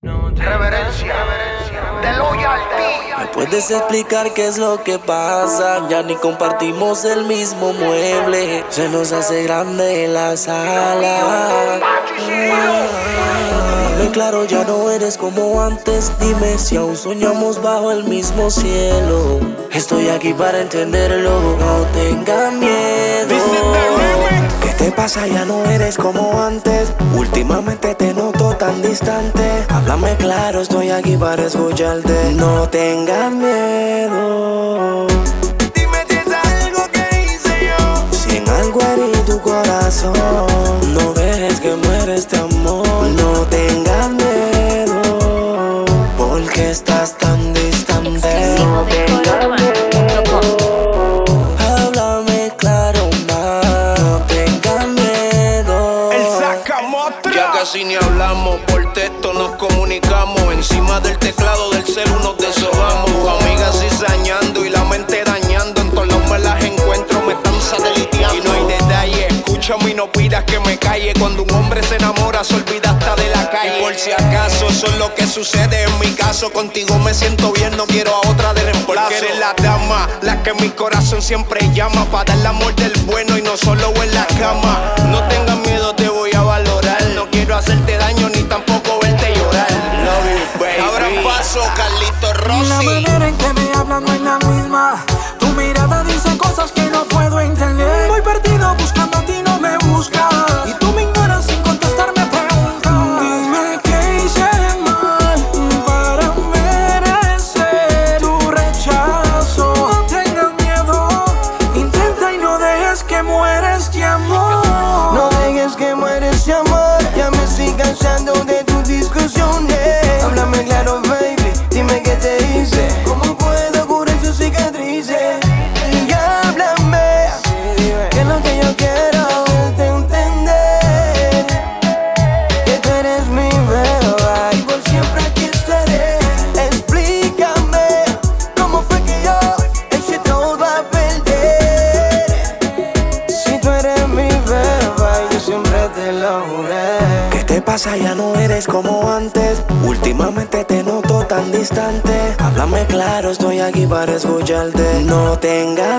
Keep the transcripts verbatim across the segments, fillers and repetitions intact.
Reverencia, de loyalty. ¿Me puedes explicar qué es lo que pasa? Ya ni compartimos el mismo mueble. Se nos hace grande la sala. Dame claro, ya no eres como antes. Dime si aún soñamos bajo el mismo cielo. Estoy aquí para entenderlo. No tengas miedo. ¿Qué te pasa? Ya no eres como antes. Últimamente te noto tan distante. Háblame claro, estoy aquí para escucharte. No tengas miedo. Dime si es algo que hice yo. Si en algo herí tu corazón, no dejes que muera este amor. No tengas miedo, porque estás tan distante. No tengas miedo. Háblame claro más. No tengas miedo. El Sakamotra. Ya casi ni hablamos, por texto nos comunicamos. Encima del teclado del celu nos deshojamos. Amigas cizañando y la mente dañando. En todos lados me las encuentro, me están sateliteando. Y no hay detalle, escúchame y no pidas que me calle. Cuando un hombre se enamora se olvida hasta de la calle. Y por si acaso, eso es lo que sucede en mi caso. Contigo me siento bien, no quiero a otra de reemplazo. Porque eres la dama, la que mi corazón siempre llama. Para dar el amor del bueno y no solo en la cama. No tengas miedo, te voy a valorar. No quiero hacerte daño ni tampoco verte llorar. Love you, baby. Ahora paso, Carlito Rossi. La manera en que me hablan no es la misma. Tu mirada dice cosas que no puedo entender. Voy perdido buscando a ti, no me buscas. Y tú me ignoras sin contestarme preguntas. Dime qué hice mal para merecer tu rechazo. No tengas miedo, intenta y no dejes que muera este amor. No dejes que muera este amor. Ya me estoy cansando de tus discusiones. Háblame claro, baby, dime qué te hice. ¿Cómo puedo curar tus cicatrices? Y háblame, que es lo que yo quiero hacerte entender. Que tú eres mi beba y por siempre aquí estaré. Explícame cómo fue que yo eché todo a perder. Si tú eres mi beba y yo siempre te lo juré. ¿Qué te pasa? Ya no eres como antes. Últimamente te noto tan distante. Háblame claro, estoy aquí para escucharte. No tengas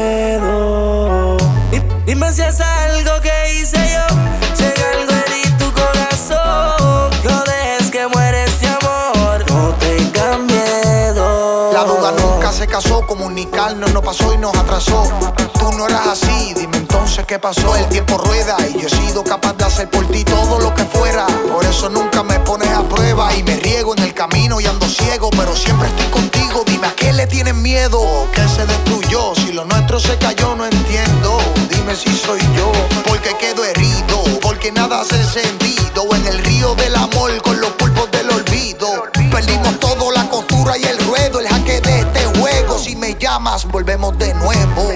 miedo. Di- Dime si es algo que hice yo. Si en algo herí tu corazón, no dejes que muera este amor. No tengas miedo. La duda nunca se casó, comunicarnos no pasó y nos atrasó. Tú no eras así, dime entonces qué pasó. El tiempo rueda y yo he sido capaz de hacer por ti todo lo que fuera. Por eso nunca me pones a prueba y me riego en el camino y ando ciego, pero siempre estoy contigo. Dime a qué le tienen miedo, que se destruyó. Si lo nuestro se cayó no entiendo. Dime si soy yo, porque quedo herido, porque nada hace sentido. En el río del amor con los pulpos del olvido. Perdimos todo, la costura y el ruedo, el jaque de este juego. Si me llamas, volvemos de nuevo.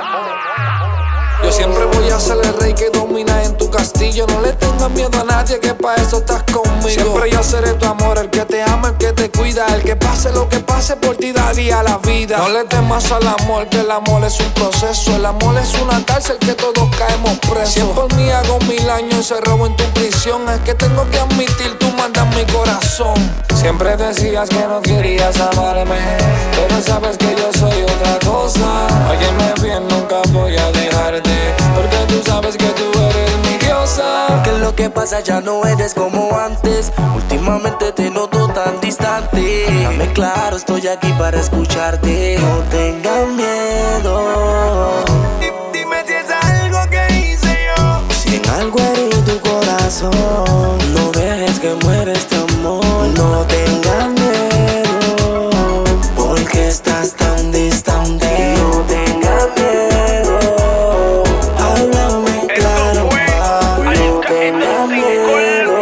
Yo siempre voy a ser el rey que domina en tu castillo. No le tengas miedo a nadie, que pa' eso estás conmigo. Siempre yo seré tu amor, el que te ama, el que te cuida. El que pase lo que pase, por ti daría la vida. No le temas al amor, que el amor es un proceso. El amor es una cárcel que todos caemos presos. Si es por mí hago mil años encerrado en tu prisión. Es que tengo que admitir, tú mandas mi corazón. Siempre decías que no querías amarme, pero sabes que yo soy otra cosa. Óyeme bien, nunca voy a dejarte, porque tú sabes que tú eres mi diosa. ¿Qué es lo que pasa? Ya no eres como antes. Últimamente te noto tan distante. Dame claro, estoy aquí para escucharte. No tengas miedo. Di- Dime si es algo que hice yo. Si en algo herí tu corazón, no dejes que muera este amor. No tengas miedo, porque estás tan distante. No tengas miedo. Háblame claro, ma. No tengas miedo.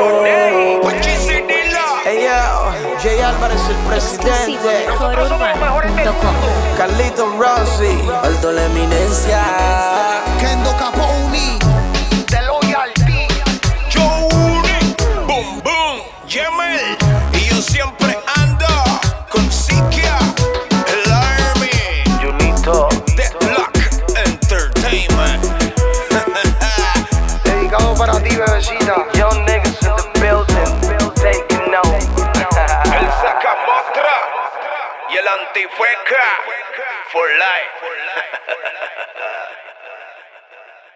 Hey yo, Jay Álvarez el Exclusivo presidente. de mejor urbano punto com. Carlito Rossi. Alto la eminencia. Kendo Caponi, de loyalty. Joe Uni, boom boom, Yemel. Y yo siempre ando con Sikia, el Army, Junito, Deadlock Entertainment. dedicado para ti, bebecita. Young niggas in the building, taking over. El antifeca for life.